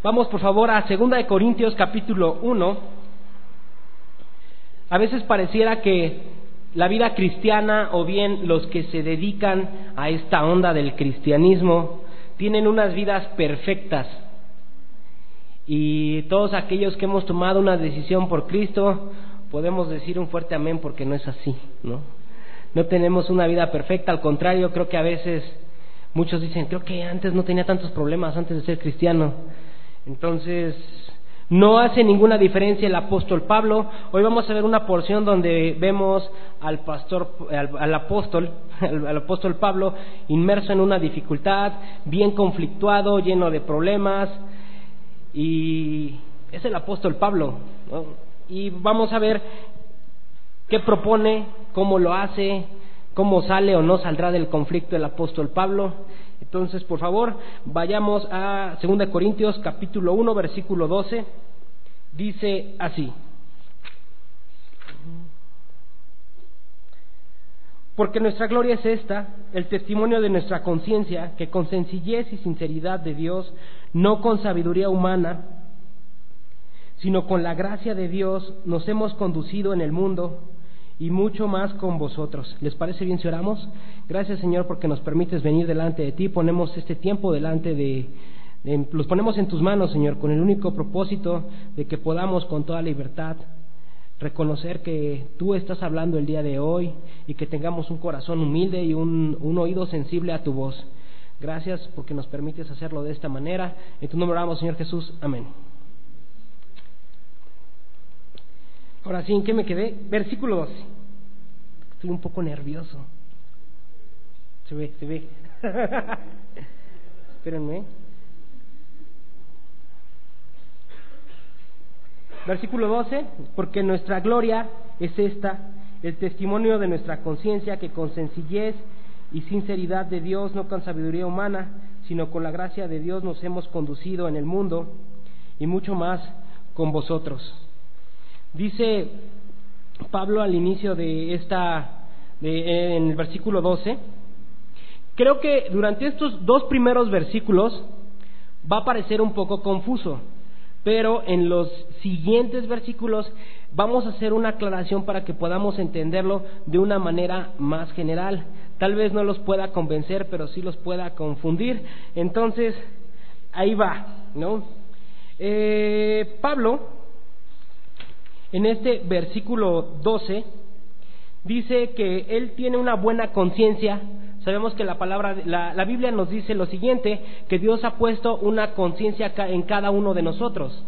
Vamos por favor a 2 de Corintios capítulo 1. A veces pareciera que la vida cristiana, o bien los que se dedican a esta onda del cristianismo, tienen unas vidas perfectas. Y todos aquellos que hemos tomado una decisión por Cristo, podemos decir un fuerte amén, porque no es así, ¿no? No tenemos una vida perfecta, al contrario, creo que a veces muchos dicen, creo que antes no tenía tantos problemas antes de ser cristiano. Entonces, no hace ninguna diferencia el apóstol Pablo. Hoy vamos a ver una porción donde vemos al apóstol Pablo inmerso en una dificultad, bien conflictuado, lleno de problemas, y es el apóstol Pablo, ¿no? Y vamos a ver qué propone, cómo lo hace, cómo sale o no saldrá del conflicto el apóstol Pablo. Entonces, por favor, vayamos a 2 Corintios capítulo 1, versículo 12. Dice así: porque nuestra gloria es esta, el testimonio de nuestra conciencia, que con sencillez y sinceridad de Dios, no con sabiduría humana, sino con la gracia de Dios, nos hemos conducido en el mundo, y mucho más con vosotros. ¿Les parece bien si oramos? Gracias, Señor, porque nos permites venir delante de ti. Ponemos este tiempo los ponemos en tus manos, Señor, con el único propósito de que podamos con toda libertad reconocer que tú estás hablando el día de hoy, y que tengamos un corazón humilde y un oído sensible a tu voz. Gracias porque nos permites hacerlo de esta manera. En tu nombre oramos, Señor Jesús. Amén. Ahora sí, ¿en qué me quedé? Versículo 12. Estoy un poco nervioso. Se ve. Espérenme. Versículo 12. Porque nuestra gloria es esta, el testimonio de nuestra conciencia, que con sencillez y sinceridad de Dios, no con sabiduría humana, sino con la gracia de Dios, nos hemos conducido en el mundo, y mucho más con vosotros. Dice Pablo al inicio en el versículo 12, creo que durante estos dos primeros versículos va a parecer un poco confuso, pero en los siguientes versículos vamos a hacer una aclaración para que podamos entenderlo de una manera más general. Tal vez no los pueda convencer, pero sí los pueda confundir. Entonces, ahí va, ¿no? Pablo, en este versículo 12, dice que él tiene una buena conciencia. Sabemos que la Biblia nos dice lo siguiente, que Dios ha puesto una conciencia en cada uno de nosotros.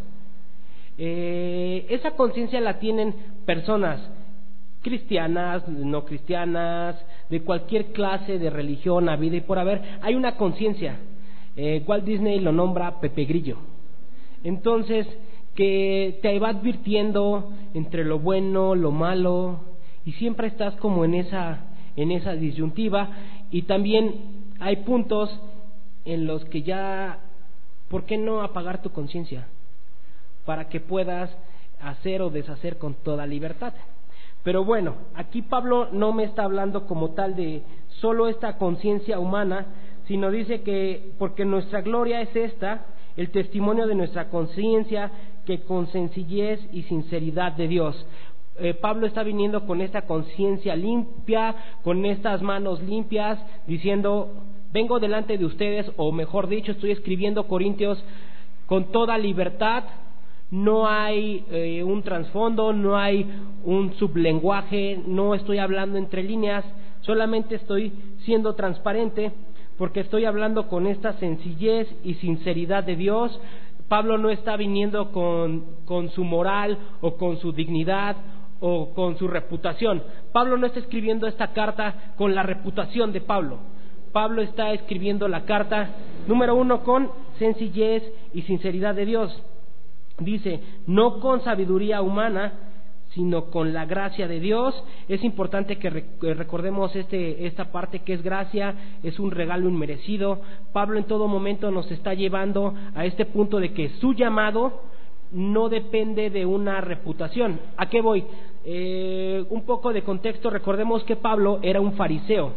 Esa conciencia la tienen personas cristianas, no cristianas, de cualquier clase de religión, habida y por haber. Hay una conciencia. Walt Disney lo nombra Pepe Grillo. Entonces, que te va advirtiendo entre lo bueno, lo malo, y siempre estás como en esa disyuntiva. Y también hay puntos en los que ya, ¿por qué no apagar tu conciencia? Para que puedas hacer o deshacer con toda libertad. Pero bueno, aquí Pablo no me está hablando como tal de solo esta conciencia humana, sino dice que porque nuestra gloria es esta, el testimonio de nuestra conciencia, que con sencillez y sinceridad de Dios. Pablo está viniendo con esta conciencia limpia, con estas manos limpias, diciendo, vengo delante de ustedes, o mejor dicho, estoy escribiendo Corintios con toda libertad. No hay un trasfondo, no hay un sublenguaje, no estoy hablando entre líneas, solamente estoy siendo transparente, porque estoy hablando con esta sencillez y sinceridad de Dios. Pablo no está viniendo con su moral o con su dignidad o con su reputación. Pablo no está escribiendo esta carta con la reputación de Pablo. Pablo está escribiendo la carta, número 1, con sencillez y sinceridad de Dios. Dice, no con sabiduría humana, sino con la gracia de Dios. Es importante que recordemos esta parte, que es gracia, es un regalo inmerecido. Pablo en todo momento nos está llevando a este punto de que su llamado no depende de una reputación. ¿A qué voy? Un poco de contexto. Recordemos que Pablo era un fariseo.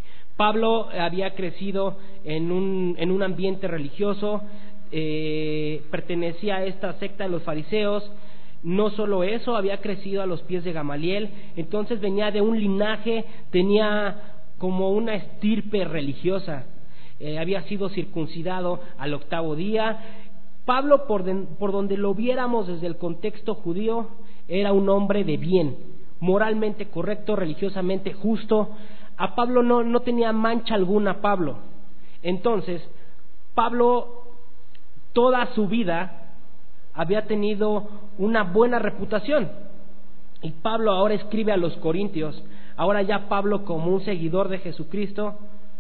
Pablo había crecido en un ambiente religioso, pertenecía a esta secta de los fariseos. No solo eso, había crecido a los pies de Gamaliel, entonces venía de un linaje, tenía como una estirpe religiosa, había sido circuncidado al 8º día. Pablo, por donde lo viéramos desde el contexto judío, era un hombre de bien, moralmente correcto, religiosamente justo. A Pablo no tenía mancha alguna Pablo. Entonces, Pablo toda su vida había tenido una buena reputación. Y Pablo ahora escribe a los Corintios. Ahora ya Pablo, como un seguidor de Jesucristo,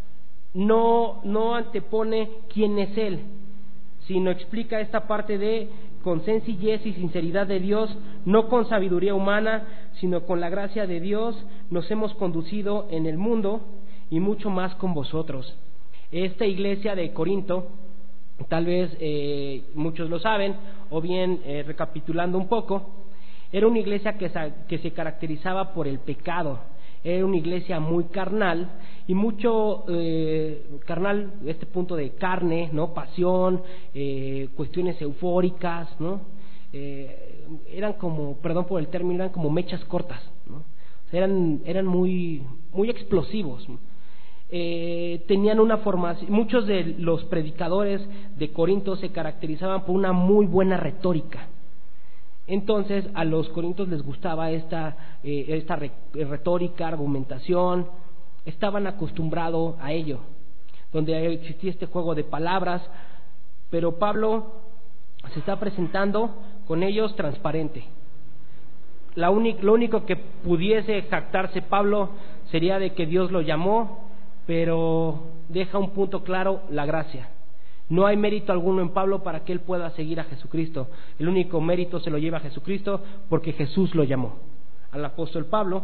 no antepone quién es él, sino explica esta parte de con sencillez y sinceridad de Dios, no con sabiduría humana, sino con la gracia de Dios, nos hemos conducido en el mundo y mucho más con vosotros. Esta iglesia de Corinto, tal vez muchos lo saben, o bien recapitulando un poco, era una iglesia que se caracterizaba por el pecado. Era una iglesia muy carnal, y mucho carnal, este punto de carne, ¿no? Pasión, cuestiones eufóricas, ¿no? Eran como, perdón por el término, eran como mechas cortas, ¿no? O sea, eran muy explosivos. Tenían una formación, muchos de los predicadores de Corinto se caracterizaban por una muy buena retórica. Entonces a los corintios les gustaba esta retórica, argumentación, estaban acostumbrados a ello, donde existía este juego de palabras, pero Pablo se está presentando con ellos transparente. Lo único que pudiese jactarse Pablo sería de que Dios lo llamó, pero deja un punto claro: la gracia. No hay mérito alguno en Pablo para que él pueda seguir a Jesucristo. El único mérito se lo lleva a Jesucristo porque Jesús lo llamó al apóstol Pablo.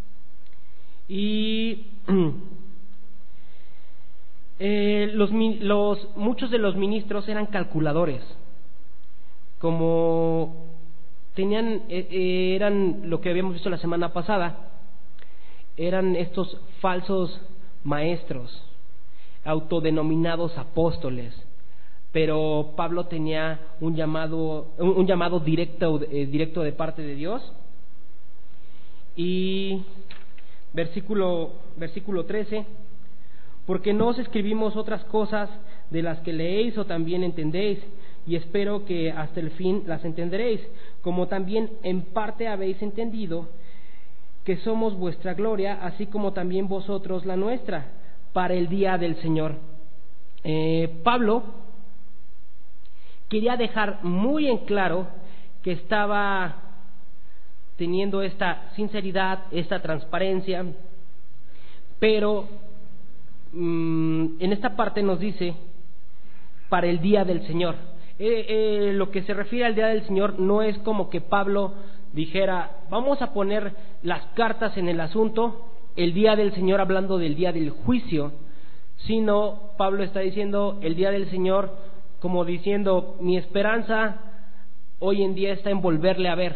Y muchos de los ministros eran calculadores, como eran lo que habíamos visto la semana pasada, eran estos falsos maestros, autodenominados apóstoles. Pero Pablo tenía un llamado directo de parte de Dios. Y versículo 13: porque no os escribimos otras cosas de las que leéis o también entendéis, y espero que hasta el fin las entenderéis, como también en parte habéis entendido que somos vuestra gloria, así como también vosotros la nuestra, para el día del Señor. Pablo quería dejar muy en claro que estaba teniendo esta sinceridad, esta transparencia, pero en esta parte nos dice para el día del Señor. Lo que se refiere al día del Señor no es como que Pablo dijera: vamos a poner las cartas en el asunto, el día del Señor, hablando del día del juicio, sino Pablo está diciendo el día del Señor como diciendo: mi esperanza hoy en día está en volverle a ver.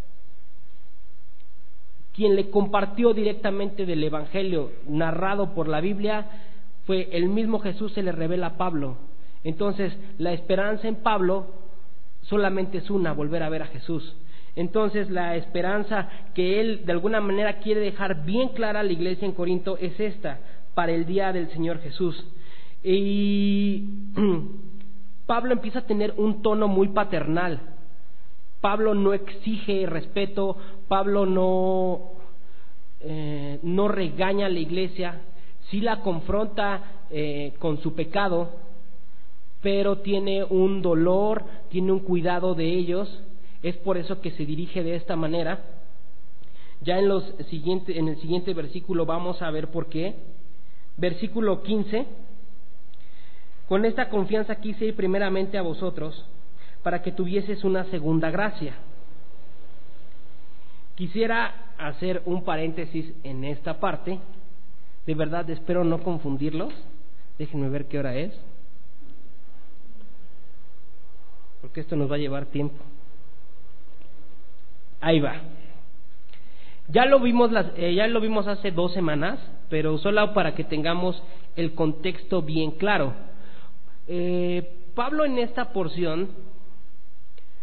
Quien le compartió directamente del Evangelio narrado por la Biblia fue el mismo Jesús, se le revela a Pablo. Entonces la esperanza en Pablo solamente es una: volver a ver a Jesús. Entonces la esperanza que él de alguna manera quiere dejar bien clara a la iglesia en Corinto es esta: para el día del Señor Jesús. Y Pablo empieza a tener un tono muy paternal. Pablo no exige respeto, Pablo no regaña a la iglesia, sí la confronta con su pecado, pero tiene un dolor, tiene un cuidado de ellos. Es por eso que se dirige de esta manera. Ya en el siguiente versículo vamos a ver por qué. Versículo 15: con esta confianza quise ir primeramente a vosotros, para que tuvieses una segunda gracia. Quisiera hacer un paréntesis en esta parte. De verdad espero no confundirlos. Déjenme ver qué hora es, porque esto nos va a llevar tiempo. Ahí va. Ya lo vimos hace 2 semanas, pero solo para que tengamos el contexto bien claro. Pablo en esta porción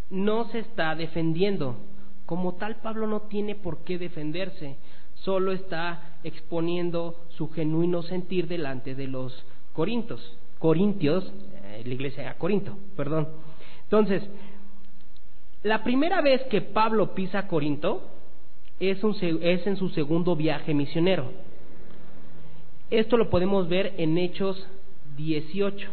no se está defendiendo. Como tal, Pablo no tiene por qué defenderse, solo está exponiendo su genuino sentir delante de los corintios, la iglesia de Corinto, perdón. Entonces, la primera vez que Pablo pisa Corinto es en su segundo viaje misionero. Esto lo podemos ver en Hechos 18.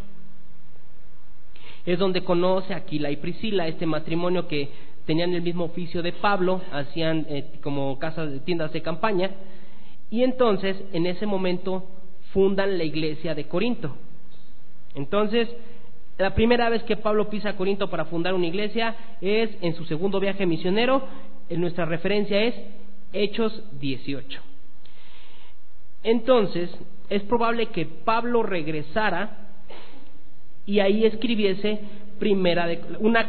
Es donde conoce a Aquila y Priscila, este matrimonio que tenían el mismo oficio de Pablo, hacían como tiendas de campaña, y entonces en ese momento fundan la iglesia de Corinto. Entonces, la primera vez que Pablo pisa Corinto para fundar una iglesia es en su segundo viaje misionero. Nuestra referencia es Hechos 18. Entonces, es probable que Pablo regresara y ahí escribiese Primera de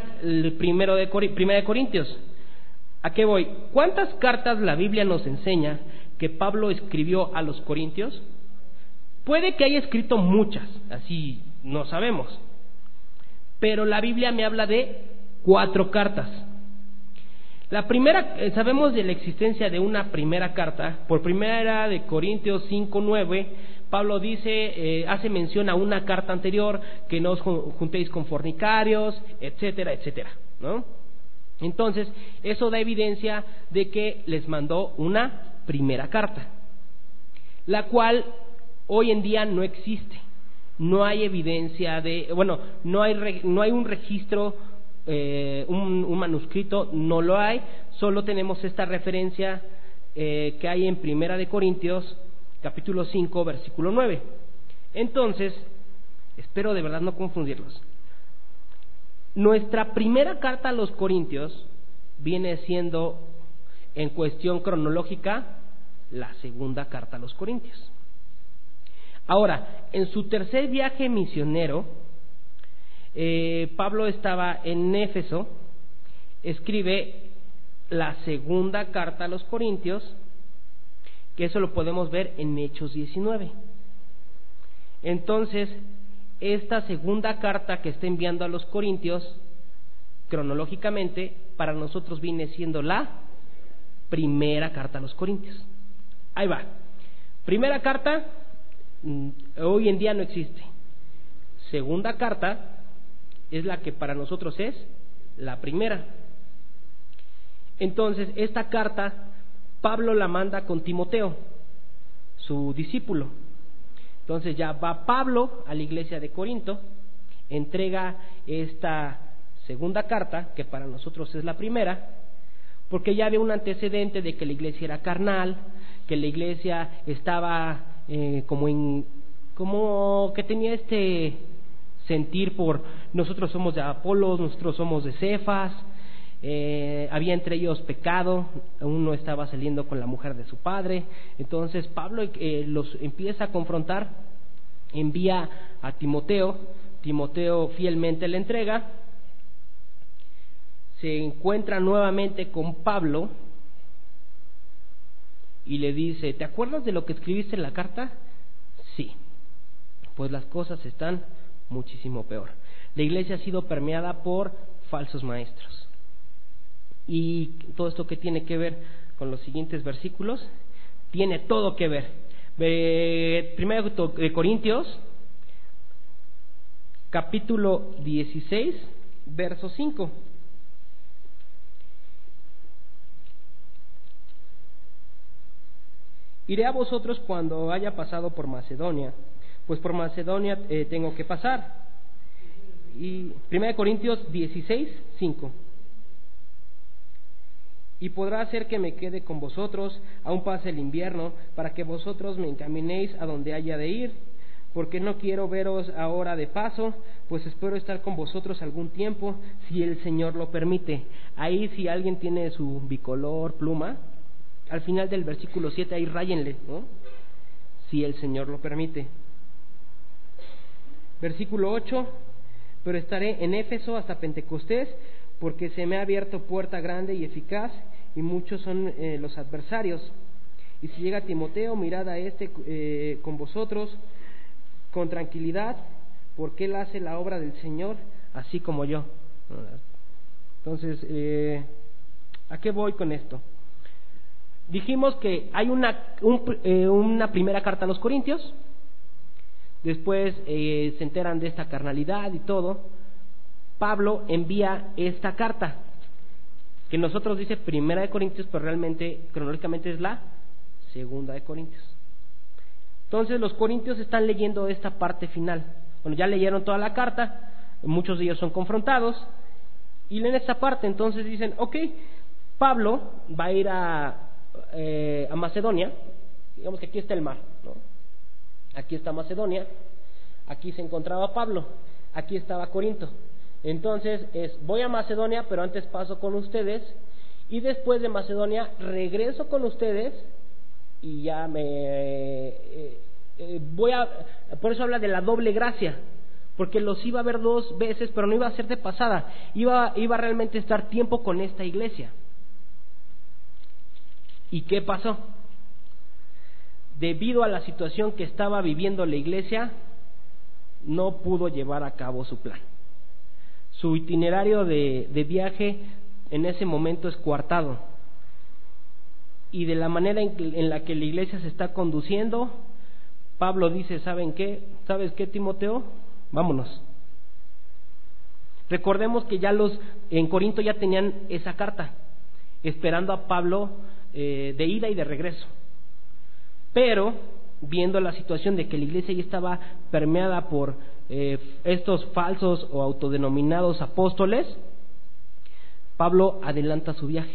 Corintios. ¿A qué voy? ¿Cuántas cartas la Biblia nos enseña que Pablo escribió a los corintios? Puede que haya escrito muchas, así no sabemos, pero la Biblia me habla de 4 cartas. La primera, sabemos de la existencia de una primera carta. Por Primera de Corintios 5:9, Pablo dice, hace mención a una carta anterior, que no os juntéis con fornicarios, etcétera, etcétera, ¿no? Entonces, eso da evidencia de que les mandó una primera carta, la cual hoy en día no existe. No hay evidencia no hay un registro, un manuscrito, no lo hay. Solo tenemos esta referencia que hay en Primera de Corintios, capítulo 5, versículo 9. Entonces, espero de verdad no confundirlos. Nuestra primera carta a los Corintios viene siendo, en cuestión cronológica, la segunda carta a los Corintios. Ahora, en su tercer viaje misionero, Pablo estaba en Éfeso, escribe la segunda carta a los Corintios, que eso lo podemos ver en Hechos 19. Entonces, esta segunda carta que está enviando a los Corintios, cronológicamente, para nosotros viene siendo la primera carta a los Corintios. Ahí va. Primera carta, hoy en día no existe. Segunda carta es la que para nosotros es la primera. Entonces, esta carta Pablo la manda con Timoteo, su discípulo. Entonces ya va Pablo a la iglesia de Corinto, entrega esta segunda carta, que para nosotros es la primera, porque ya había un antecedente de que la iglesia era carnal, que la iglesia estaba como que tenía este sentir por nosotros somos de Apolos, nosotros somos de Cefas. Había entre ellos pecado, uno estaba saliendo con la mujer de su padre. Entonces Pablo los empieza a confrontar, envía a Timoteo fielmente le entrega, se encuentra nuevamente con Pablo y le dice: ¿te acuerdas de lo que escribiste en la carta? Sí. Pues las cosas están muchísimo peor. La iglesia ha sido permeada por falsos maestros. Y todo esto que tiene que ver con los siguientes versículos, tiene todo que ver. Primero de Corintios, capítulo 16, verso 5. Iré a vosotros cuando haya pasado por Macedonia, pues por Macedonia tengo que pasar. Y 1 Corintios 16, 5. Y podrá ser que me quede con vosotros, aún pase el invierno, para que vosotros me encaminéis a donde haya de ir, porque no quiero veros ahora de paso, pues espero estar con vosotros algún tiempo, si el Señor lo permite. Ahí, si alguien tiene su bicolor, pluma, al final del versículo 7, ahí ráyenle, ¿no? Si el Señor lo permite. Versículo 8, pero estaré en Éfeso hasta Pentecostés, porque se me ha abierto puerta grande y eficaz, y muchos son los adversarios. Y si llega Timoteo, mirad a con vosotros con tranquilidad, porque él hace la obra del Señor, así como yo. Entonces, ¿a qué voy con esto? Dijimos que hay una primera carta a los Corintios, después se enteran de esta carnalidad y todo. Pablo envía esta carta, que nosotros dice Primera de Corintios, pero realmente, cronológicamente, es la Segunda de Corintios. Entonces los corintios están leyendo esta parte final. Bueno, ya leyeron toda la carta, muchos de ellos son confrontados, y leen esta parte. Entonces dicen, ok, Pablo va a ir a Macedonia. Digamos que aquí está el mar, ¿no? Aquí está Macedonia, aquí se encontraba Pablo, aquí estaba Corinto. Entonces voy a Macedonia, pero antes paso con ustedes, y después de Macedonia regreso con ustedes, y ya por eso habla de la doble gracia, porque los iba a ver 2 veces, pero no iba a ser de pasada, iba realmente a estar tiempo con esta iglesia. ¿Y qué pasó? Debido a la situación que estaba viviendo la iglesia, no pudo llevar a cabo su plan. Su itinerario de viaje en ese momento es coartado, y de la manera en la que la iglesia se está conduciendo, Pablo dice, ¿sabes qué, Timoteo? Vámonos. Recordemos que en Corinto ya tenían esa carta, esperando a Pablo de ida y de regreso. Pero, viendo la situación de que la iglesia ya estaba permeada por estos falsos o autodenominados apóstoles, Pablo adelanta su viaje.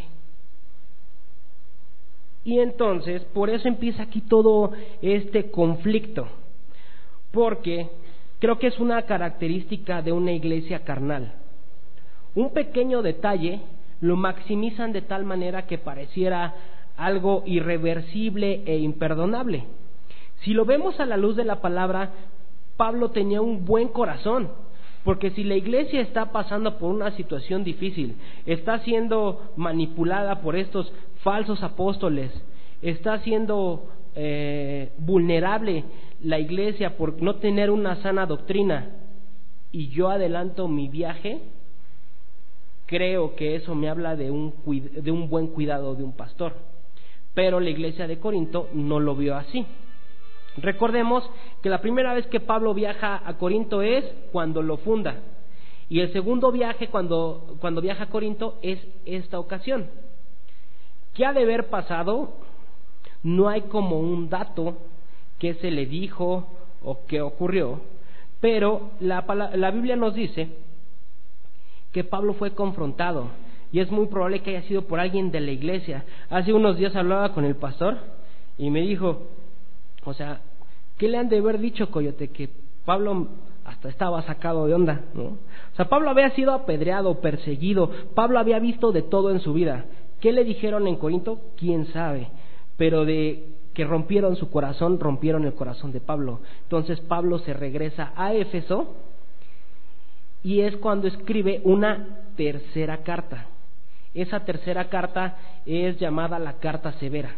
Y entonces, por eso empieza aquí todo este conflicto, porque creo que es una característica de una iglesia carnal. Un pequeño detalle lo maximizan de tal manera que pareciera algo irreversible e imperdonable. Si lo vemos a la luz de la palabra, Pablo tenía un buen corazón, porque si la iglesia está pasando por una situación difícil, está siendo manipulada por estos falsos apóstoles, está siendo vulnerable la iglesia por no tener una sana doctrina, y yo adelanto mi viaje, creo que eso me habla de un buen cuidado de un pastor. Pero la iglesia de Corinto no lo vio así. Recordemos que la primera vez que Pablo viaja a Corinto es cuando lo funda, y el segundo viaje cuando viaja a Corinto es esta ocasión. ¿Qué ha de haber pasado? No hay como un dato que se le dijo o qué ocurrió, pero la Biblia nos dice que Pablo fue confrontado, y es muy probable que haya sido por alguien de la iglesia. Hace unos días hablaba con el pastor y me dijo, o sea, ¿qué le han de haber dicho, Coyote? Que Pablo hasta estaba sacado de onda, ¿no? O sea, Pablo había sido apedreado, perseguido, Pablo había visto de todo en su vida. ¿Qué le dijeron en Corinto? ¿Quién sabe? Pero de que rompieron su corazón, rompieron el corazón de Pablo. Entonces Pablo se regresa a Éfeso, y es cuando escribe una tercera carta. Esa tercera carta es llamada la carta severa.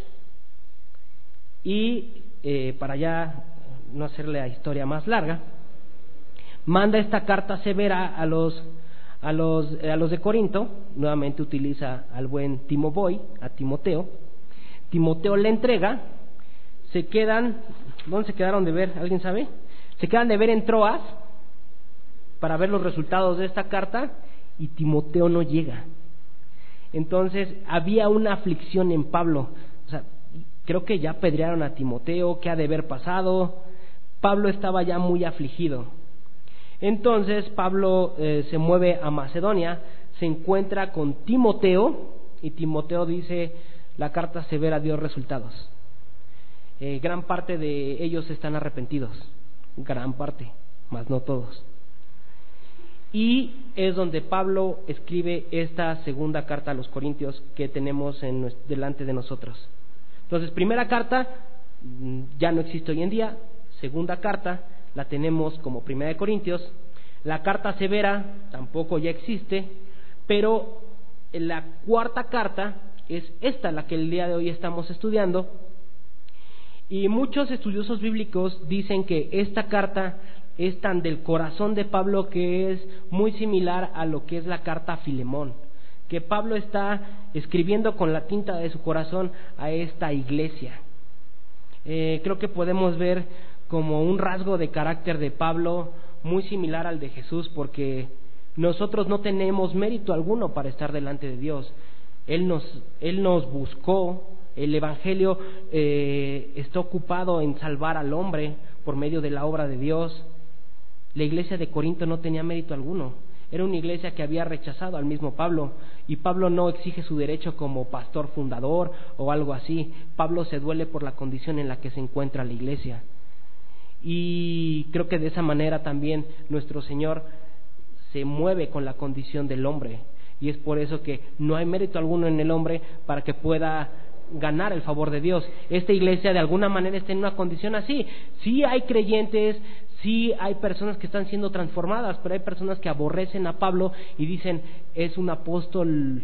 Y para ya no hacerle la historia más larga, manda esta carta severa a los de Corinto. Nuevamente utiliza al buen Timoboy, a Timoteo. Timoteo le entrega. Se quedan, ¿dónde se quedaron de ver? ¿Alguien sabe? Se quedan de ver en Troas para ver los resultados de esta carta, y Timoteo no llega. Entonces había una aflicción en Pablo. O sea, creo que ya apedrearon a Timoteo, ¿qué ha de haber pasado? Pablo estaba ya muy afligido. Entonces Pablo se mueve a Macedonia, se encuentra con Timoteo, y Timoteo dice, la carta severa dio resultados. Gran parte de ellos están arrepentidos, gran parte, mas no todos. Y es donde Pablo escribe esta segunda carta a los Corintios que tenemos delante de nosotros. Entonces, primera carta ya no existe hoy en día. Segunda carta la tenemos como Primera de Corintios. La carta severa tampoco ya existe, pero la cuarta carta es esta, la que el día de hoy estamos estudiando. Y muchos estudiosos bíblicos dicen que esta carta es tan del corazón de Pablo que es muy similar a lo que es la carta a Filemón, que Pablo está escribiendo con la tinta de su corazón a esta iglesia. Creo que podemos ver como un rasgo de carácter de Pablo muy similar al de Jesús, porque nosotros no tenemos mérito alguno para estar delante de Dios. Él nos buscó. El Evangelio está ocupado en salvar al hombre por medio de la obra de Dios. La iglesia de Corinto no tenía mérito alguno. Era una iglesia que había rechazado al mismo Pablo, y Pablo no exige su derecho como pastor fundador o algo así. Pablo se duele por la condición en la que se encuentra la iglesia. Y creo que de esa manera también nuestro Señor se mueve con la condición del hombre, y es por eso que no hay mérito alguno en el hombre para que pueda ganar el favor de Dios. Esta iglesia de alguna manera está en una condición así. Sí hay creyentes, sí hay personas que están siendo transformadas, pero hay personas que aborrecen a Pablo y dicen, es un apóstol,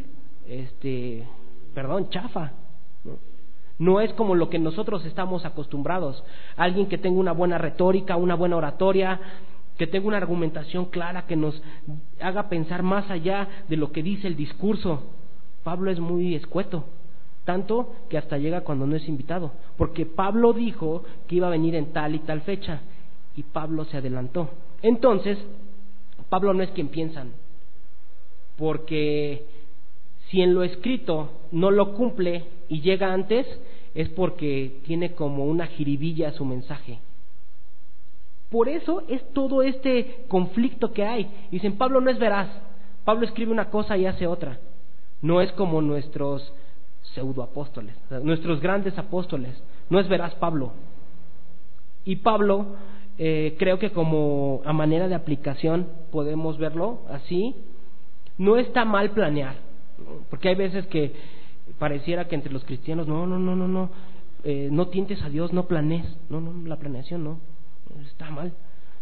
chafa, ¿no? No es como lo que nosotros estamos acostumbrados. Alguien que tenga una buena retórica, una buena oratoria, que tenga una argumentación clara, que nos haga pensar más allá de lo que dice el discurso. Pablo es muy escueto, tanto que hasta llega cuando no es invitado, porque Pablo dijo que iba a venir en tal y tal fecha, y Pablo se adelantó. Entonces, Pablo no es quien piensan, porque si en lo escrito no lo cumple y llega antes, es porque tiene como una jiribilla a su mensaje. Por eso es todo este conflicto que hay. Dicen, Pablo no es veraz. Pablo escribe una cosa y hace otra. No es como nuestros pseudoapóstoles, nuestros grandes apóstoles. No es veraz Pablo. Y Pablo, creo que como a manera de aplicación podemos verlo así. No está mal planear, ¿no? Porque hay veces que pareciera que entre los cristianos, no tientes a Dios, no planees. No, la planeación no, está mal.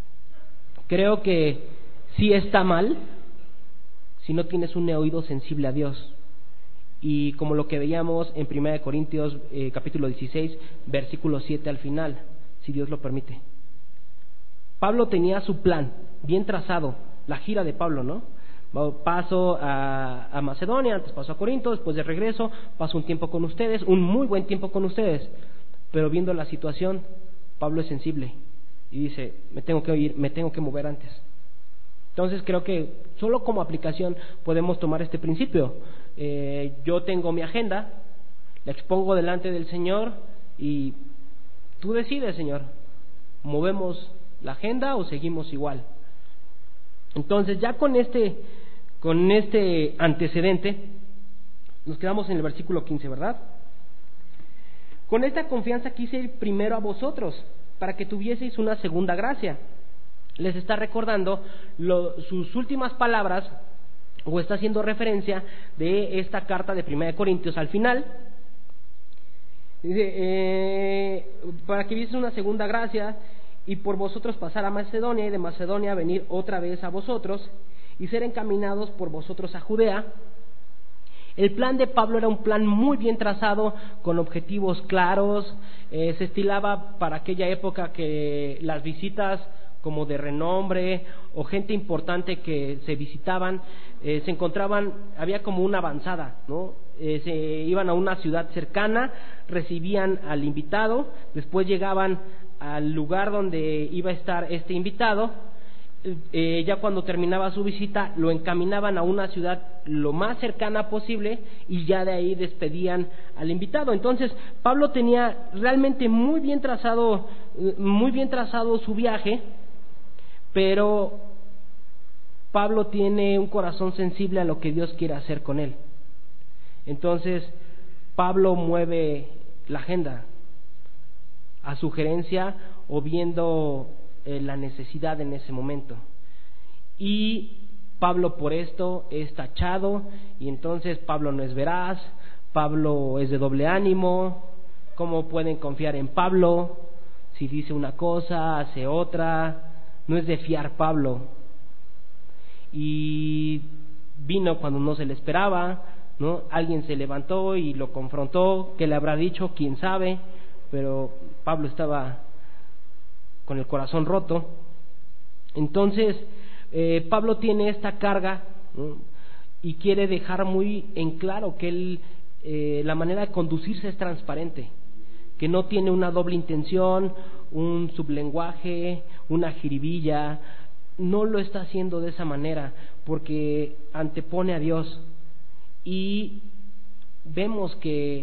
Creo que sí está mal si no tienes un oído sensible a Dios. Y como lo que veíamos en 1 Corintios capítulo 16, versículo 7 al final, si Dios lo permite. Pablo tenía su plan bien trazado, la gira de Pablo, ¿no? Paso a Macedonia, antes paso a Corinto, después de regreso, paso un tiempo con ustedes, un muy buen tiempo con ustedes. Pero viendo la situación, Pablo es sensible y dice, me tengo que ir, me tengo que mover antes. Entonces creo que solo como aplicación podemos tomar este principio. Yo tengo mi agenda, la expongo delante del Señor y tú decides, Señor, ¿movemos la agenda o seguimos igual? Entonces ya con este antecedente nos quedamos en el versículo 15, ¿verdad? Con esta confianza quise ir primero a vosotros para que tuvieseis una segunda gracia. Les está recordando sus últimas palabras, o está haciendo referencia de esta carta de 1 Corintios al final. Dice, para que vieseis una segunda gracia y por vosotros pasar a Macedonia, y de Macedonia venir otra vez a vosotros y ser encaminados por vosotros a Judea. El plan de Pablo era un plan muy bien trazado, con objetivos claros. Se estilaba para aquella época que las visitas como de renombre o gente importante que se visitaban, se encontraban, había como una avanzada, ¿no? Se iban a una ciudad cercana, recibían al invitado, después llegaban al lugar donde iba a estar este invitado. Ya cuando terminaba su visita lo encaminaban a una ciudad lo más cercana posible y ya de ahí despedían al invitado. Entonces Pablo tenía realmente muy bien trazado su viaje, pero Pablo tiene un corazón sensible a lo que Dios quiere hacer con él. Entonces Pablo mueve la agenda a sugerencia o viendo la necesidad en ese momento, y Pablo por esto es tachado, y entonces Pablo no es veraz, Pablo es de doble ánimo. ¿Cómo pueden confiar en Pablo? Si dice una cosa, hace otra. No es de fiar Pablo. Y vino cuando no se le esperaba, ¿no? Alguien se levantó y lo confrontó. ¿Qué le habrá dicho? ¿Quién sabe? Pero Pablo estaba con el corazón roto. Entonces, Pablo tiene esta carga, ¿no? Y quiere dejar muy en claro que la manera de conducirse es transparente, que no tiene una doble intención, un sublenguaje, una jiribilla. No lo está haciendo de esa manera porque antepone a Dios. Y vemos que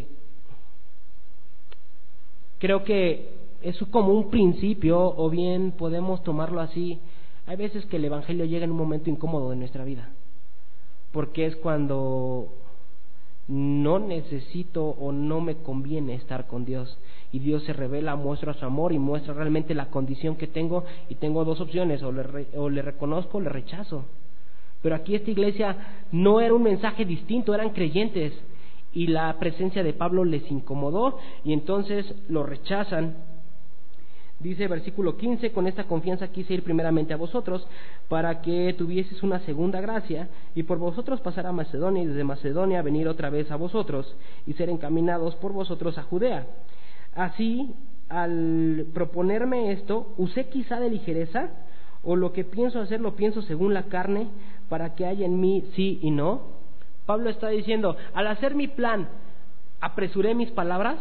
creo que es como un principio, o bien podemos tomarlo así. Hay veces que el Evangelio llega en un momento incómodo de nuestra vida, porque es cuando no necesito o no me conviene estar con Dios, y Dios se revela, muestra su amor y muestra realmente la condición que tengo, y tengo dos opciones: o le reconozco o le rechazo. Pero aquí esta iglesia no era un mensaje distinto, eran creyentes, y la presencia de Pablo les incomodó y entonces lo rechazan. Dice versículo 15: con esta confianza quise ir primeramente a vosotros, para que tuvieseis una segunda gracia, y por vosotros pasar a Macedonia, y desde Macedonia venir otra vez a vosotros, y ser encaminados por vosotros a Judea. Así, al proponerme esto, usé quizá de ligereza, o lo que pienso hacer lo pienso según la carne, para que haya en mí sí y no. Pablo está diciendo: al hacer mi plan, ¿apresuré mis palabras?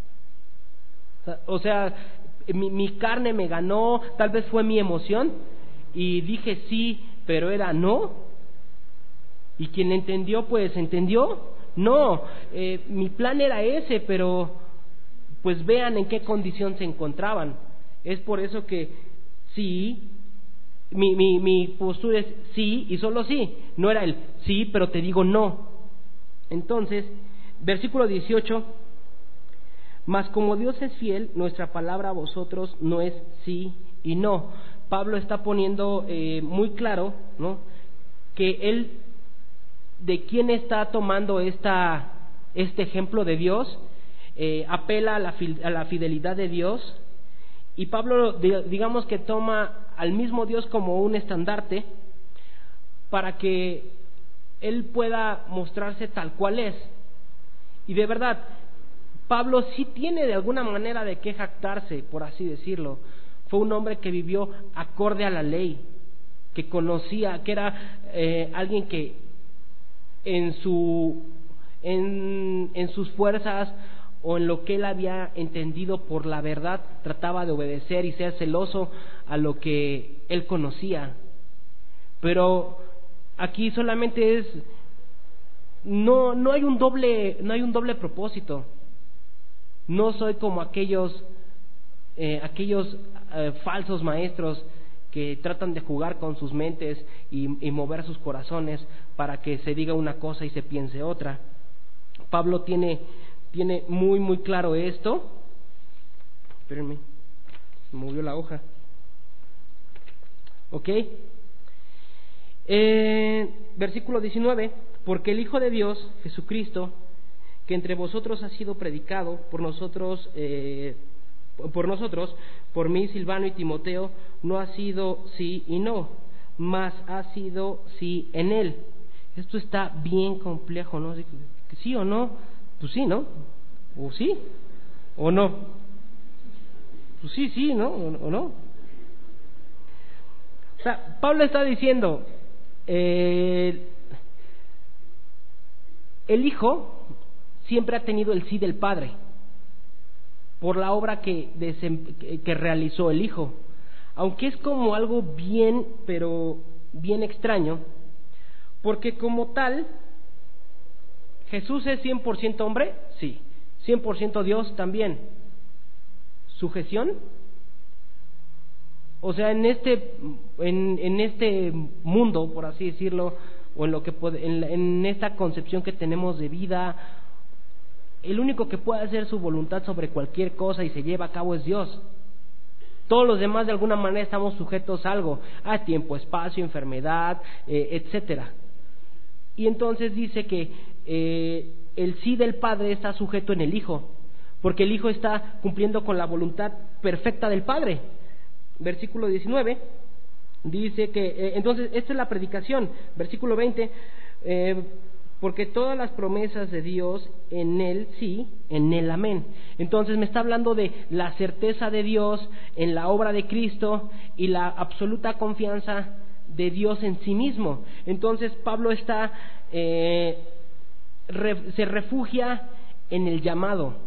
O sea, mi carne me ganó, tal vez fue mi emoción, y dije sí, pero era no. Y quien entendió, pues entendió. No, mi plan era ese, pero pues vean en qué condición se encontraban. Es por eso que sí, mi postura es sí y solo sí. No era el sí, pero te digo no. Entonces, versículo 18: mas como Dios es fiel, nuestra palabra a vosotros no es sí y no. Pablo está poniendo muy claro, ¿no?, que él, de quién está tomando este ejemplo de Dios. Apela a la fidelidad de Dios, y Pablo, digamos que toma al mismo Dios como un estandarte para que él pueda mostrarse tal cual es. Y de verdad, Pablo sí tiene de alguna manera de qué jactarse, por así decirlo. Fue un hombre que vivió acorde a la ley, que conocía, que era alguien que en sus fuerzas o en lo que él había entendido por la verdad, trataba de obedecer y ser celoso a lo que él conocía. Pero aquí solamente no hay un doble propósito. No soy como aquellos falsos maestros que tratan de jugar con sus mentes y mover sus corazones para que se diga una cosa y se piense otra. Pablo tiene muy muy claro esto. Espérenme, se movió la hoja. ¿Ok? Versículo 19: porque el Hijo de Dios, Jesucristo, que entre vosotros ha sido predicado por nosotros, por mí, Silvano y Timoteo, no ha sido sí y no, mas ha sido sí en él. Esto está bien complejo, ¿no? ¿Sí o no? Pues sí, ¿no? ¿O sí? ¿O no? Pues sí, ¿no? ¿O no? O sea, Pablo está diciendo, el Hijo siempre ha tenido el sí del Padre por la obra que realizó el Hijo, aunque es como algo bien, pero bien extraño, porque como tal, Jesús es 100% hombre, sí, 100% Dios también. ¿Sujeción? O sea, en este mundo, por así decirlo, o en esta concepción que tenemos de vida, el único que puede hacer su voluntad sobre cualquier cosa y se lleva a cabo es Dios. Todos los demás de alguna manera estamos sujetos a algo, a tiempo, espacio, enfermedad, etcétera. Y entonces dice que el sí del Padre está sujeto en el Hijo, porque el Hijo está cumpliendo con la voluntad perfecta del Padre. Versículo 19 dice que entonces esta es la predicación. Versículo 20: porque todas las promesas de Dios en Él sí, en Él amén. Entonces me está hablando de la certeza de Dios en la obra de Cristo y la absoluta confianza de Dios en sí mismo. Entonces Pablo está se refugia en el llamado.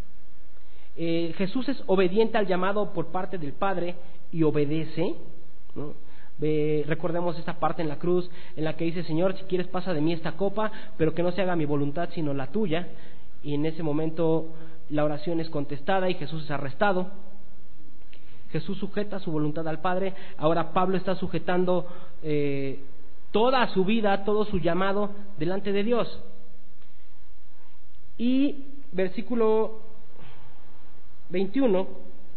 Jesús es obediente al llamado por parte del Padre y obedece, ¿no? Recordemos esta parte en la cruz en la que dice: Señor, si quieres pasa de mí esta copa, pero que no se haga mi voluntad sino la tuya. Y en ese momento la oración es contestada y Jesús es arrestado. Jesús sujeta su voluntad al Padre. Ahora Pablo está sujetando toda su vida, todo su llamado delante de Dios. Y versículo 21: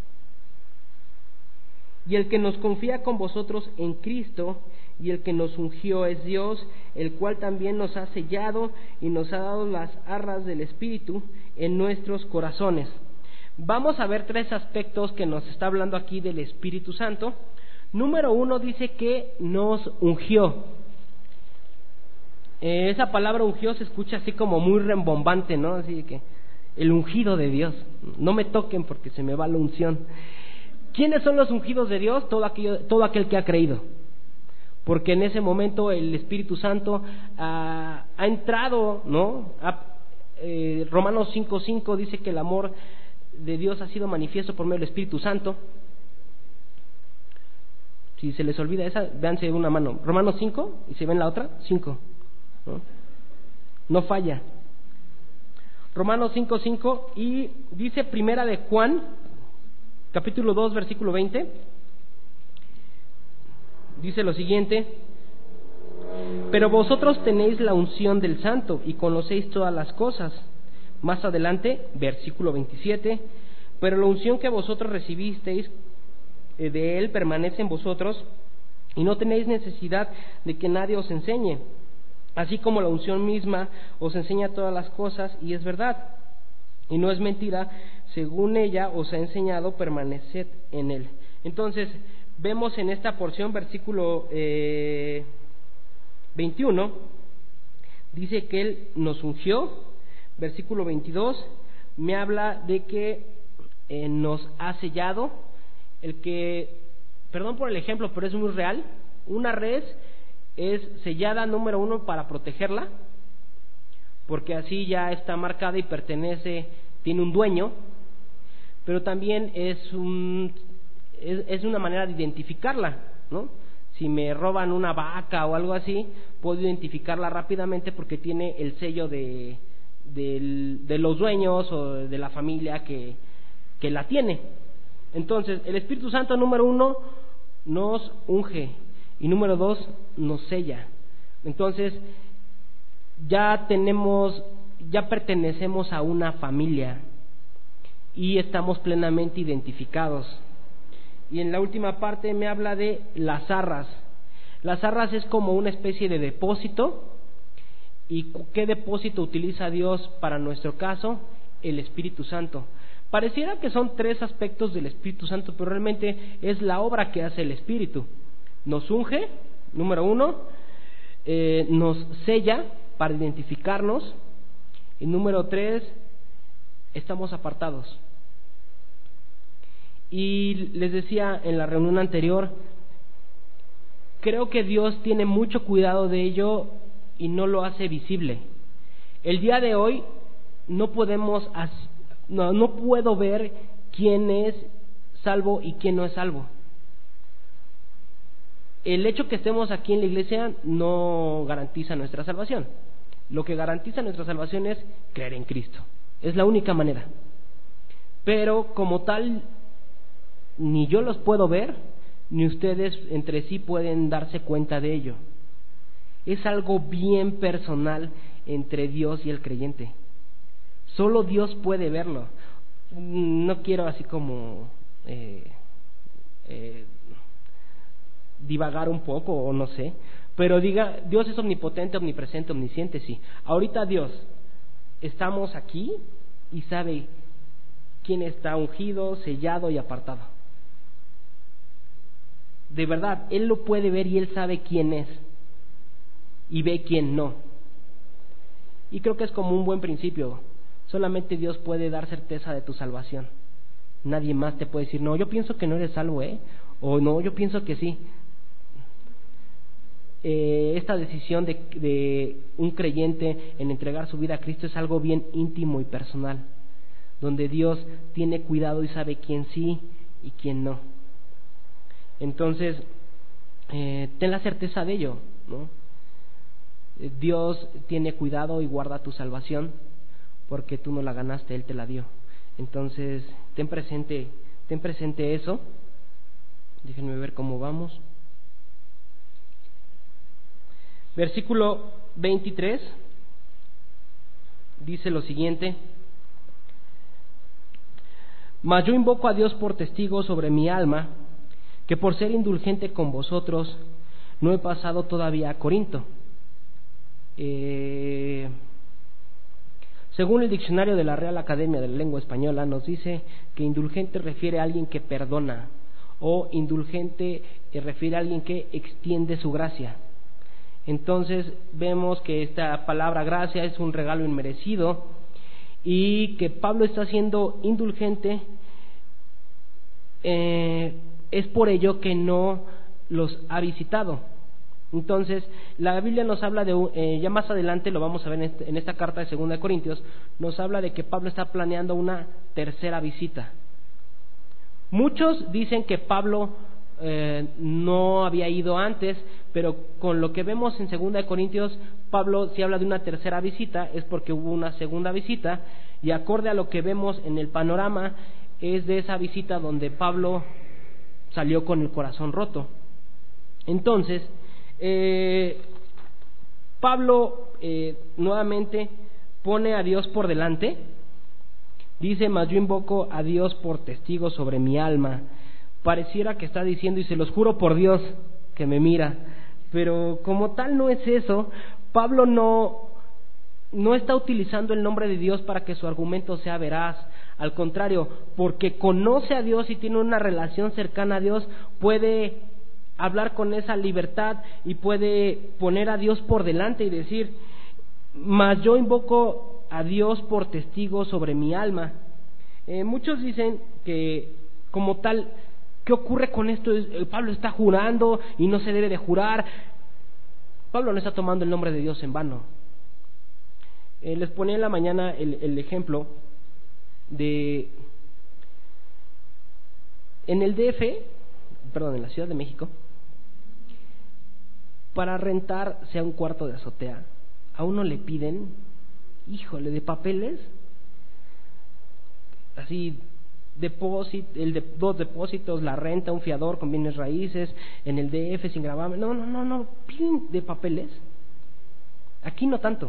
y el que nos confía con vosotros en Cristo y el que nos ungió es Dios, el cual también nos ha sellado y nos ha dado las arras del Espíritu en nuestros corazones. Vamos a ver 3 aspectos que nos está hablando aquí del Espíritu Santo. Número 1, dice que nos ungió. Esa palabra ungió se escucha así como muy rembombante, ¿no? Así que el ungido de Dios. No me toquen porque se me va la unción. ¿Quiénes son los ungidos de Dios? Todo aquel que ha creído. Porque en ese momento el Espíritu Santo ha entrado, ¿no? Romanos 5:5 dice que el amor de Dios ha sido manifiesto por medio del Espíritu Santo. Si se les olvida esa, véanse una mano. Romanos 5, y se ven la otra, 5. No falla. Romanos 5:5, y dice Primera de Juan, capítulo 2, versículo 20, dice lo siguiente: pero vosotros tenéis la unción del Santo y conocéis todas las cosas. Más adelante, versículo 27, pero la unción que vosotros recibisteis de Él permanece en vosotros y no tenéis necesidad de que nadie os enseñe, así como la unción misma os enseña todas las cosas, y es verdad y no es mentira. Según ella os ha enseñado, permaneced en Él. Entonces vemos en esta porción, versículo 21, dice que Él nos ungió. Versículo 22 me habla de que nos ha sellado. Perdón por el ejemplo, pero es muy real. Una res es sellada, número 1, para protegerla, porque así ya está marcada y tiene un dueño, pero también es una manera de identificarla, ¿no? Si me roban una vaca o algo así, puedo identificarla rápidamente porque tiene el sello de los dueños o de la familia que la tiene. Entonces, el Espíritu Santo, número 1, nos unge, y número 2, nos sella. Entonces, ya pertenecemos a una familia y estamos plenamente identificados. Y en la última parte me habla de las arras. Las arras es como una especie de depósito. ¿Y qué depósito utiliza Dios para nuestro caso? El Espíritu Santo. Pareciera que son 3 aspectos del Espíritu Santo, pero realmente es la obra que hace el Espíritu. Nos unge, número 1, nos sella para identificarnos, y número 3, estamos apartados. Y les decía en la reunión anterior, creo que Dios tiene mucho cuidado de ello y no lo hace visible. El día de hoy no puedo ver quién es salvo y quién no es salvo. El hecho que estemos aquí en la iglesia no garantiza nuestra salvación. Lo que garantiza nuestra salvación es creer en Cristo. Es la única manera. Pero como tal, ni yo los puedo ver, ni ustedes entre sí pueden darse cuenta de ello. Es algo bien personal entre Dios y el creyente. Solo Dios puede verlo. No quiero así como divagar un poco, o no sé, pero Dios es omnipotente, omnipresente, omnisciente, sí. Ahorita Dios, estamos aquí y sabe quién está ungido, sellado y apartado. De verdad, Él lo puede ver y Él sabe quién es y ve quién no. Y creo que es como un buen principio. Solamente Dios puede dar certeza de tu salvación. Nadie más te puede decir, no, yo pienso que no eres salvo, o no, yo pienso que sí. Esta decisión de un creyente en entregar su vida a Cristo es algo bien íntimo y personal, donde Dios tiene cuidado y sabe quién sí y quién no. Entonces, ten la certeza de ello, ¿no? Dios tiene cuidado y guarda tu salvación porque tú no la ganaste, Él te la dio. Entonces, ten presente eso. Déjenme ver cómo vamos. Versículo 23 dice lo siguiente: Mas yo invoco a Dios por testigo sobre mi alma, que por ser indulgente con vosotros no he pasado todavía a Corinto. Según el diccionario de la Real Academia de la Lengua Española, nos dice que indulgente refiere a alguien que perdona, o indulgente refiere a alguien que extiende su gracia. Entonces vemos que esta palabra gracia es un regalo inmerecido y que Pablo está siendo indulgente. Es por ello que no los ha visitado. Entonces la Biblia nos habla de, ya más adelante lo vamos a ver en esta carta de 2 Corintios, nos habla de que Pablo está planeando una tercera visita. Muchos dicen que Pablo no había ido antes, pero con lo que vemos en 2 Corintios, Pablo, si habla de una tercera visita, es porque hubo una segunda visita, y acorde a lo que vemos en el panorama, es de esa visita donde Pablo salió con el corazón roto. Entonces, Pablo nuevamente pone a Dios por delante. Dice, mas yo invoco a Dios por testigo sobre mi alma. Pareciera que está diciendo, y se los juro por Dios que me mira, pero como tal no es eso. Pablo no está utilizando el nombre de Dios para que su argumento sea veraz. Al contrario, porque conoce a Dios y tiene una relación cercana a Dios, puede hablar con esa libertad y puede poner a Dios por delante y decir, mas yo invoco a Dios por testigo sobre mi alma. Muchos dicen que como tal, ¿qué ocurre con esto? Pablo está jurando y no se debe de jurar. Pablo no está tomando el nombre de Dios en vano. Les ponía en la mañana el ejemplo de en el DF, en la Ciudad de México, para rentar sea un cuarto de azotea, a uno le piden, híjole, de papeles, así, dos depósitos, la renta, un fiador con bienes raíces, en el DF sin gravamen, no, piden de papeles. Aquí no tanto.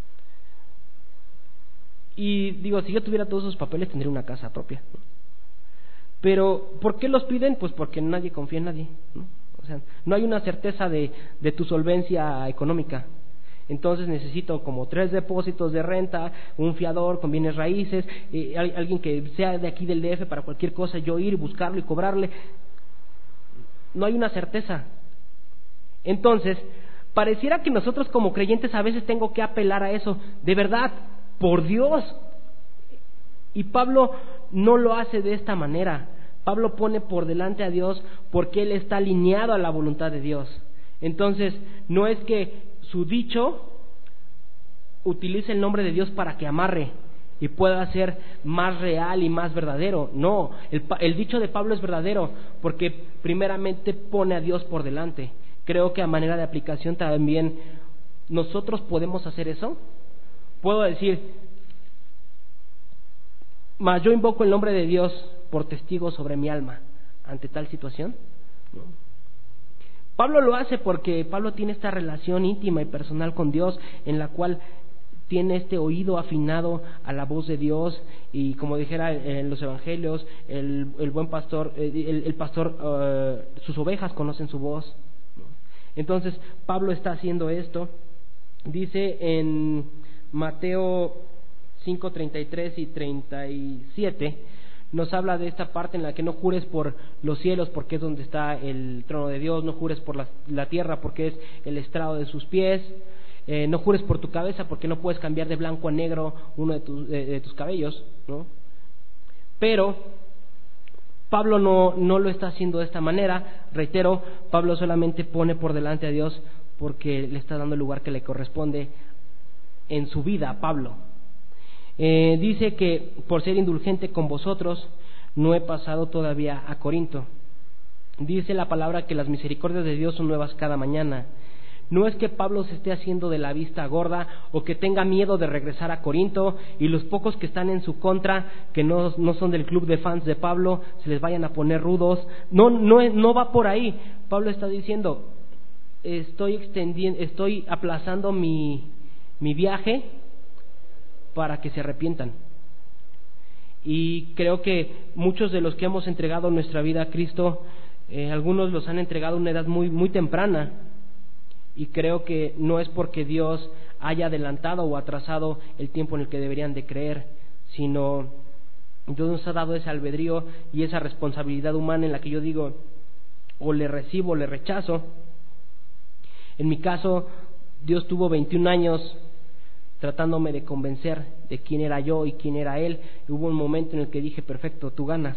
Y digo, si yo tuviera todos esos papeles tendría una casa propia, ¿no? Pero ¿por qué los piden? Pues porque nadie confía en nadie, ¿no? O sea, no hay una certeza de tu solvencia económica. Entonces necesito como 3 depósitos de renta, un fiador con bienes raíces, alguien que sea de aquí del DF para cualquier cosa, yo ir y buscarlo y cobrarle. No hay una certeza. Entonces, pareciera que nosotros como creyentes a veces tengo que apelar a eso. De verdad, por Dios. Y Pablo no lo hace de esta manera. Pablo pone por delante a Dios porque él está alineado a la voluntad de Dios. Entonces, no es que su dicho utilice el nombre de Dios para que amarre y pueda ser más real y más verdadero. No, el dicho de Pablo es verdadero porque primeramente pone a Dios por delante. Creo que a manera de aplicación también nosotros podemos hacer eso. Puedo decir, mas yo invoco el nombre de Dios por testigo sobre mi alma ante tal situación, ¿no? Pablo lo hace porque Pablo tiene esta relación íntima y personal con Dios en la cual tiene este oído afinado a la voz de Dios y como dijera en los evangelios, el buen pastor, el pastor, sus ovejas conocen su voz, ¿no? Entonces Pablo está haciendo esto. Dice en Mateo 5:33 y 37, nos habla de esta parte en la que no jures por los cielos porque es donde está el trono de Dios, no jures por la tierra porque es el estrado de sus pies. no jures por tu cabeza porque no puedes cambiar de blanco a negro uno de tus cabellos, ¿no? Pero Pablo no lo está haciendo de esta manera. Reitero, Pablo solamente pone por delante a Dios porque le está dando el lugar que le corresponde en su vida a Pablo. Dice que por ser indulgente con vosotros no he pasado todavía a Corinto. Dice la palabra que las misericordias de Dios son nuevas cada mañana. No es que Pablo se esté haciendo de la vista gorda o que tenga miedo de regresar a Corinto y los pocos que están en su contra, que no son del club de fans de Pablo, se les vayan a poner rudos. No va por ahí. Pablo está diciendo, estoy aplazando mi viaje para que se arrepientan. Y creo que muchos de los que hemos entregado nuestra vida a Cristo, algunos los han entregado a una edad muy, muy temprana. Y creo que no es porque Dios haya adelantado o atrasado el tiempo en el que deberían de creer, sino Dios nos ha dado ese albedrío y esa responsabilidad humana en la que yo digo, o le recibo o le rechazo. En mi caso, Dios tuvo 21 años tratándome de convencer de quién era yo y quién era Él. Y hubo un momento en el que dije, perfecto, tú ganas.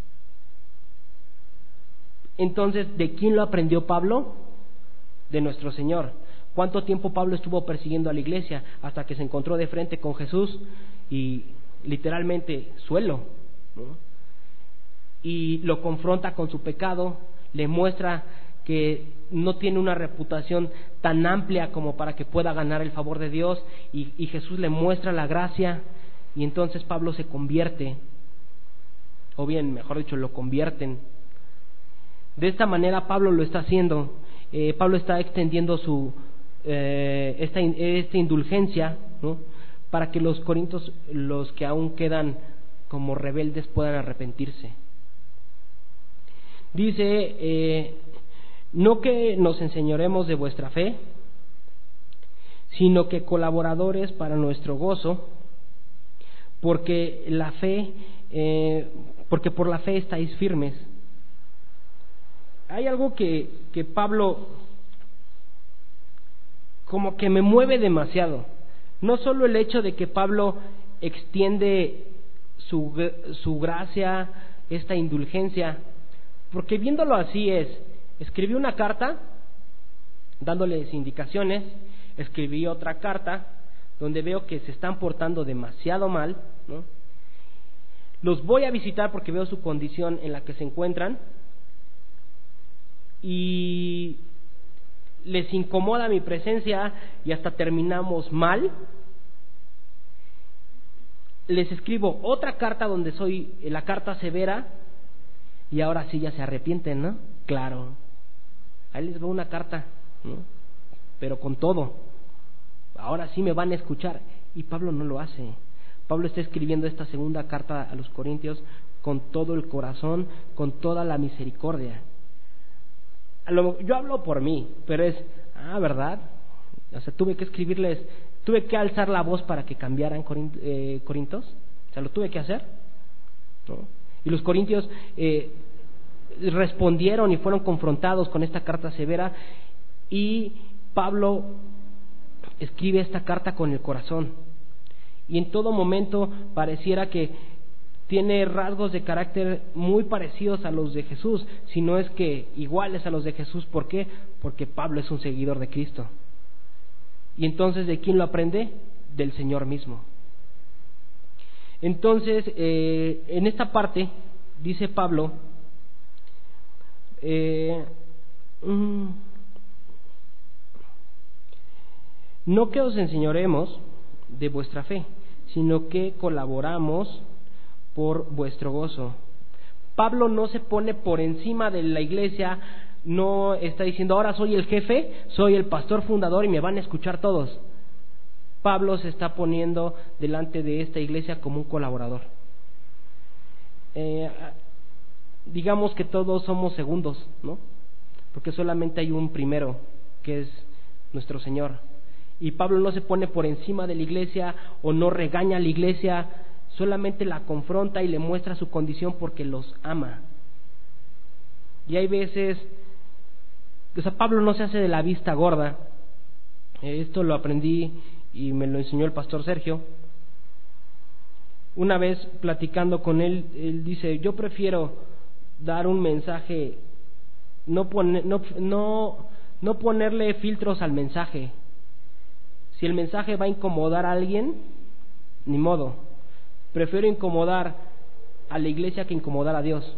Entonces, ¿de quién lo aprendió Pablo? De nuestro Señor. ¿Cuánto tiempo Pablo estuvo persiguiendo a la iglesia hasta que se encontró de frente con Jesús y literalmente suelo, ¿no? Y lo confronta con su pecado, le muestra que no tiene una reputación tan amplia como para que pueda ganar el favor de Dios, y Jesús le muestra la gracia, y entonces Pablo se convierte, o bien, mejor dicho, lo convierten. De esta manera Pablo lo está haciendo. Pablo está extendiendo esta indulgencia, ¿no? Para que los corintios, los que aún quedan como rebeldes, puedan arrepentirse. Dice, no que nos enseñoremos de vuestra fe, sino que colaboradores para nuestro gozo, porque por la fe estáis firmes. Hay algo que Pablo como que me mueve demasiado. No solo el hecho de que Pablo extiende su gracia, esta indulgencia, porque viéndolo así escribí una carta dándoles indicaciones, escribí otra carta donde veo que se están portando demasiado mal, ¿no? Los voy a visitar porque veo su condición en la que se encuentran y les incomoda mi presencia y hasta terminamos mal. Les escribo otra carta donde soy la carta severa y ahora sí ya se arrepienten, ¿no? Claro, ahí les veo una carta, ¿no? Pero con todo, ahora sí me van a escuchar. Y Pablo no lo hace. Pablo está escribiendo esta segunda carta a los corintios con todo el corazón, con toda la misericordia. Yo hablo por mí, pero ¿verdad? O sea, tuve que alzar la voz para que cambiaran Corintios, o sea, lo tuve que hacer, ¿no? Y los corintios respondieron y fueron confrontados con esta carta severa, y Pablo escribe esta carta con el corazón, y en todo momento pareciera que tiene rasgos de carácter muy parecidos a los de Jesús, si no es que iguales a los de Jesús. ¿Por qué? Porque Pablo es un seguidor de Cristo. Y entonces, ¿de quién lo aprende? Del Señor mismo. Entonces, en esta parte dice Pablo, no que os enseñoremos de vuestra fe, sino que colaboramos por vuestro gozo. Pablo no se pone por encima de la iglesia, no está diciendo ahora soy el jefe, soy el pastor fundador y me van a escuchar todos. Pablo se está poniendo delante de esta iglesia como un colaborador. Digamos que todos somos segundos, ¿no? Porque solamente hay un primero, que es nuestro Señor. Y Pablo no se pone por encima de la iglesia o no regaña a la iglesia, solamente la confronta y le muestra su condición porque los ama. Y hay veces, o sea, Pablo no se hace de la vista gorda. Esto lo aprendí y me lo enseñó el pastor Sergio. Una vez platicando con él, él dice: yo prefiero dar un mensaje, no ponerle filtros al mensaje. Si el mensaje va a incomodar a alguien, ni modo. Prefiero incomodar a la iglesia que incomodar a Dios.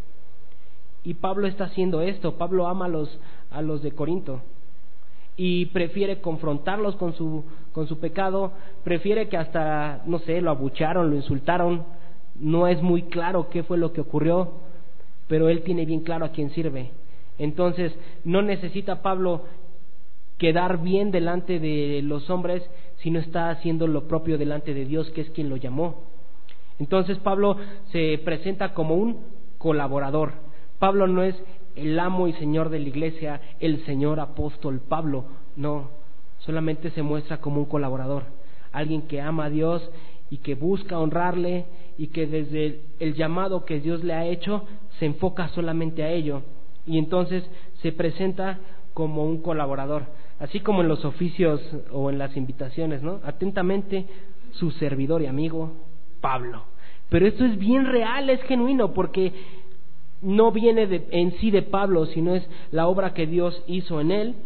Y Pablo está haciendo esto. Pablo ama a los de Corinto y prefiere confrontarlos con su pecado. Prefiere que hasta, no sé, lo abuchearon, lo insultaron. No es muy claro qué fue lo que ocurrió, pero él tiene bien claro a quién sirve. Entonces no necesita Pablo quedar bien delante de los hombres, sino está haciendo lo propio delante de Dios, que es quien lo llamó. Entonces Pablo se presenta como un colaborador. Pablo no es el amo y señor de la iglesia, el señor apóstol Pablo, no, solamente se muestra como un colaborador, alguien que ama a Dios y que busca honrarle, y que desde el llamado que Dios le ha hecho se enfoca solamente a ello, y entonces se presenta como un colaborador, así como en los oficios o en las invitaciones, ¿no? Atentamente, su servidor y amigo Pablo. Pero esto es bien real, es genuino, porque no viene en sí de Pablo, sino es la obra que Dios hizo en él.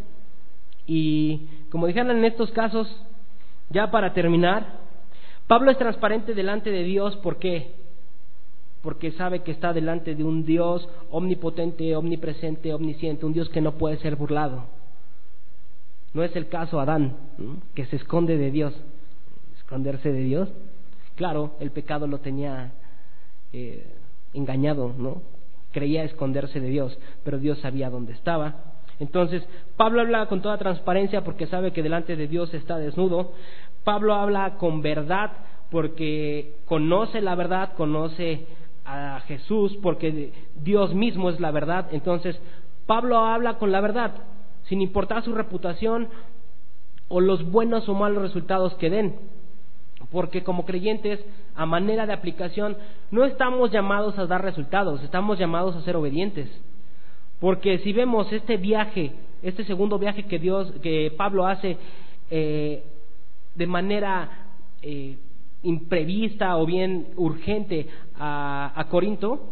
Y como dijeron en estos casos, ya para terminar, Pablo es transparente delante de Dios. ¿Por qué? Porque sabe que está delante de un Dios omnipotente, omnipresente, omnisciente, un Dios que no puede ser burlado. No es el caso Adán, ¿no?, que se esconde de Dios. ¿Esconderse de Dios? Claro, el pecado lo tenía engañado, ¿no? Creía esconderse de Dios, pero Dios sabía dónde estaba. Entonces, Pablo habla con toda transparencia porque sabe que delante de Dios está desnudo. Pablo habla con verdad porque conoce la verdad, conoce a Jesús, porque Dios mismo es la verdad. Entonces, Pablo habla con la verdad, sin importar su reputación o los buenos o malos resultados que den. Porque como creyentes, a manera de aplicación, no estamos llamados a dar resultados, estamos llamados a ser obedientes. Porque si vemos este segundo viaje que Pablo hace de manera imprevista o bien urgente a Corinto,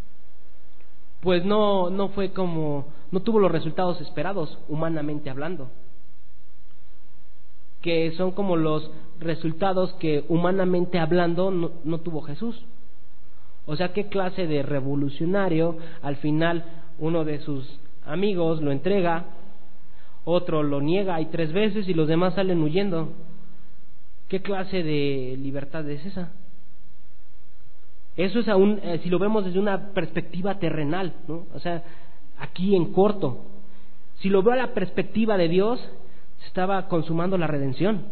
pues no tuvo los resultados esperados, humanamente hablando, que son como los resultados que humanamente hablando no tuvo Jesús. O sea, ¿qué clase de revolucionario? Al final uno de sus amigos lo entrega, otro lo niega y 3 veces y los demás salen huyendo. ¿Qué clase de libertad es esa? Eso es aún, si lo vemos desde una perspectiva terrenal, ¿no? O sea, aquí en corto. Si lo veo a la perspectiva de Dios, se estaba consumando la redención.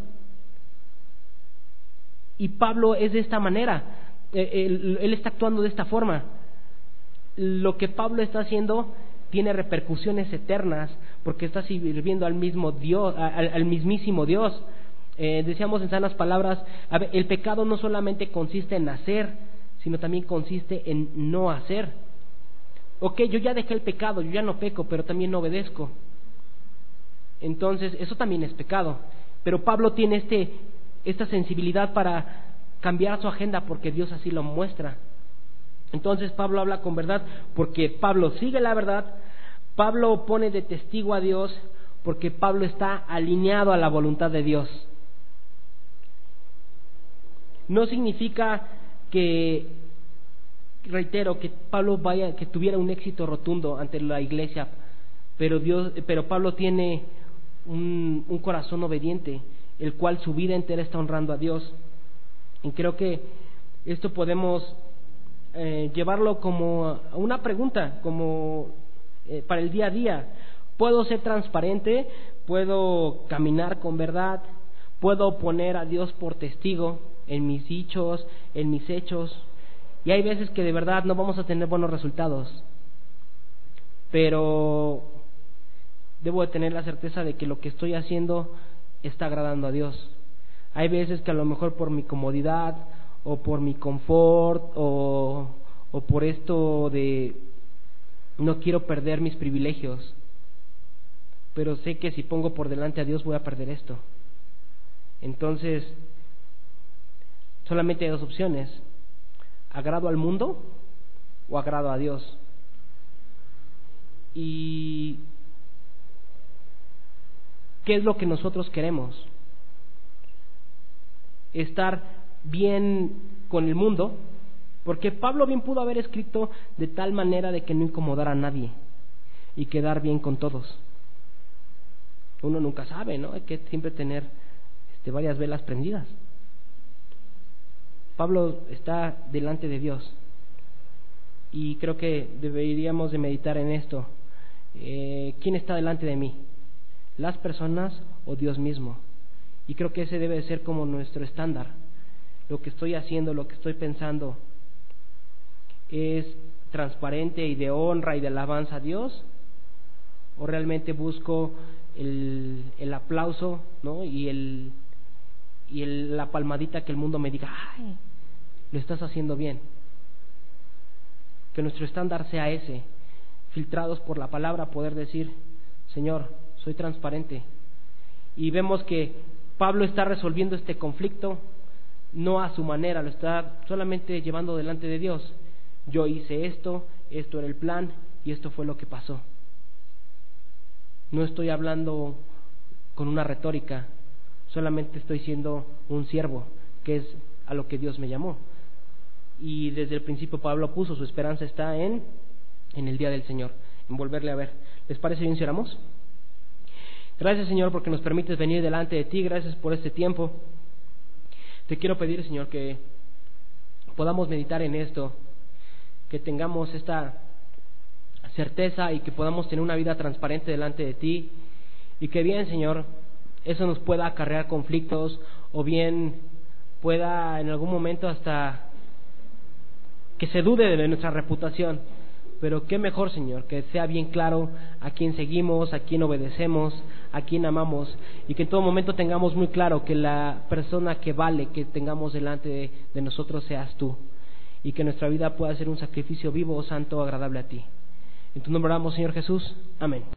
Y Pablo es de esta manera, él está actuando de esta forma. Lo que Pablo está haciendo tiene repercusiones eternas, porque está sirviendo al mismo Dios, al mismísimo Dios. Decíamos en sanas palabras, el pecado no solamente consiste en hacer, sino también consiste en no hacer. Ok, yo ya dejé el pecado, yo ya no peco, pero también no obedezco. Entonces, eso también es pecado. Pero Pablo tiene esta sensibilidad para cambiar su agenda porque Dios así lo muestra. Entonces Pablo habla con verdad porque Pablo sigue la verdad. Pablo pone de testigo a Dios porque Pablo está alineado a la voluntad de Dios. No significa que Pablo que tuviera un éxito rotundo ante la iglesia, pero Pablo tiene un corazón obediente, el cual su vida entera está honrando a Dios. Y creo que esto podemos llevarlo como una pregunta, como para el día a día. ¿Puedo ser transparente? ¿Puedo caminar con verdad? ¿Puedo poner a Dios por testigo en mis dichos, en mis hechos? Y hay veces que de verdad no vamos a tener buenos resultados, pero debo de tener la certeza de que lo que estoy haciendo está agradando a Dios. Hay veces que a lo mejor por mi comodidad o por mi confort o por esto de no quiero perder mis privilegios, pero sé que si pongo por delante a Dios voy a perder esto. Entonces, solamente hay dos opciones: agrado al mundo o agrado a Dios. ¿Y qué es lo que nosotros queremos? Estar bien con el mundo, porque Pablo bien pudo haber escrito de tal manera de que no incomodara a nadie y quedar bien con todos. Uno nunca sabe, ¿no? Hay que siempre tener varias velas prendidas. Pablo está delante de Dios y creo que deberíamos de meditar en esto. ¿Quién está delante de mí? ¿Las personas o Dios mismo? Y creo que ese debe de ser como nuestro estándar. Lo que estoy haciendo, lo que estoy pensando, ¿es transparente y de honra y de alabanza a Dios? ¿O realmente busco el aplauso, ¿no? y la palmadita que el mundo me diga, ¡ay, lo estás haciendo bien! Que nuestro estándar sea ese, filtrados por la palabra, poder decir, Señor, soy transparente. Y vemos que Pablo está resolviendo este conflicto no a su manera, lo está solamente llevando delante de Dios. Yo hice esto, esto era el plan y esto fue lo que pasó. No estoy hablando con una retórica, solamente estoy siendo un siervo, que es a lo que Dios me llamó. Y desde el principio Pablo puso su esperanza está en el día del Señor, en volverle a ver. ¿Les parece bien si oramos? Gracias, Señor, porque nos permites venir delante de ti. Gracias por este tiempo. Te quiero pedir, Señor, que podamos meditar en esto, que tengamos esta certeza y que podamos tener una vida transparente delante de ti, y que bien, Señor, eso nos pueda acarrear conflictos, o bien pueda en algún momento hasta que se dude de nuestra reputación. Pero qué mejor, Señor, que sea bien claro a quién seguimos, a quién obedecemos, a quién amamos, y que en todo momento tengamos muy claro que la persona que vale que tengamos delante de nosotros seas tú, y que nuestra vida pueda ser un sacrificio vivo, santo, agradable a ti. En tu nombre oramos, Señor Jesús. Amén.